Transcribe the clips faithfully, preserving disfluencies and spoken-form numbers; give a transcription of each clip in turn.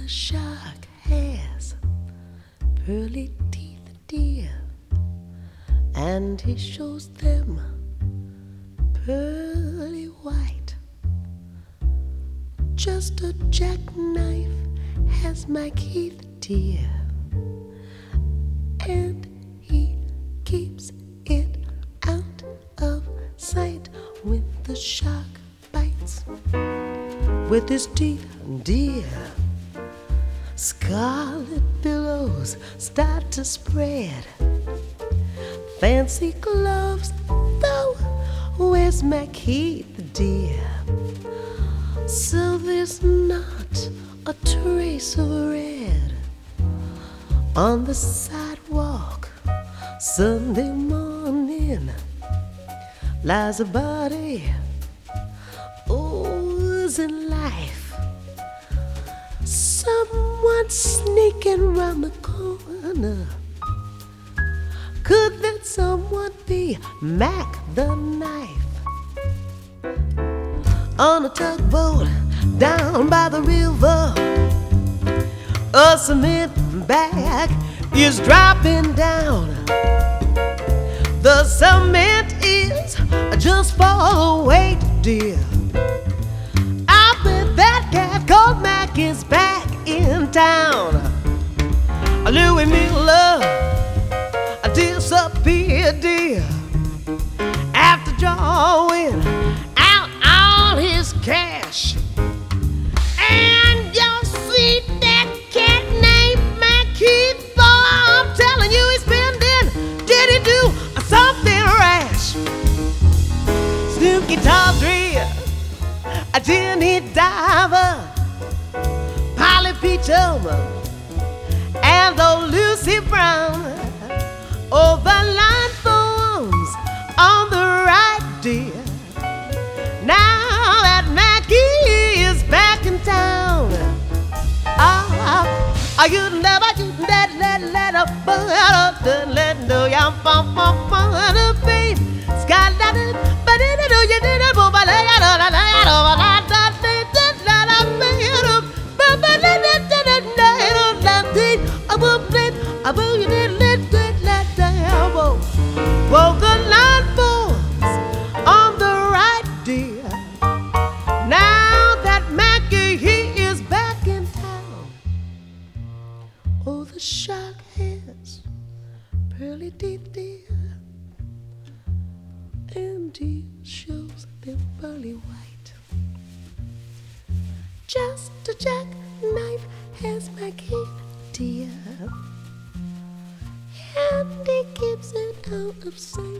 the shark has pearly teeth, dear, and he shows them pearly white. Just a jackknife has my Keith, dear, and he keeps it out of sight when the shark bites with his teeth, dear. Scarlet billows start to spread. Fancy gloves, though, where's my Keith, dear? So there's not a trace of red on the sidewalk. Sunday morning lies a body oozing life. Someone sneaking round the corner. Could that someone be Mac the Knife? On a tugboat down by the river, a cement bag is dropping down. The cement is just for the weight, dear. I bet that cat called Mac is back in town. Louis Miller disappeared, dear, after drawing out all his cash. And you'll see that cat named Mac Keith, boy, I'm telling you, he's spending. Did he do something rash? Snooky Tawdry, a tinny diver, Polly Peachum, and old Lucy Brown. Overline forms on the right, dear. Now that Mackie is back in town, ah, ah, you never, you let, let, let up, let, let, no, yum, bum, bum, bum, the face, sky, let it, but it, do you did it, but I lay it on, I lay it on, I let it, let it, let it, but I let it, let it, let it, I will play, I will, you did, let it. Well, the line forms on the right, dear. Now that Mackie, he is back in town. Oh, the shark has pearly teeth, dear, and he shows them pearly white. Just a jackknife has Mackie, dear, and he keeps it out of sight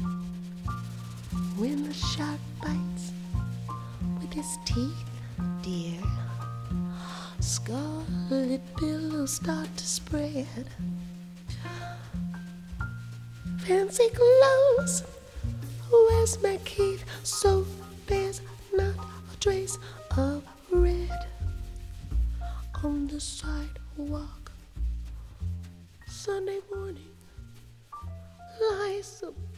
when the shark bites with his teeth, dear. Scarlet billows start to spread. Fancy clothes, where's my Keith? So there's not a trace of red on the sidewalk. Sunday morning lies a